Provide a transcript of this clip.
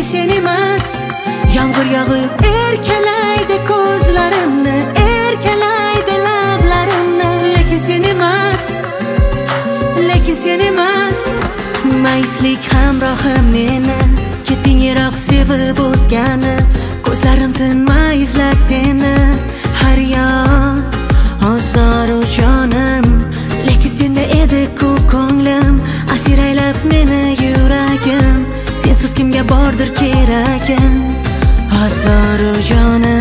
sen emas. Yomg'ir yog'ib erkalaydi ko'zlarimni, erkalaydi lablarimni. Lekin sen emas, lekin sen emas. Mayuslik hamrohim meni, ketding yiroq sevib o'zgani. Ko'zlarim tinmay izlar seni, har yon ozoru jonim. Lekin senda edi ku ko'nglim, asir aylab meni yuragim. Sensiz kimga bordir keragim, ozoru jonim.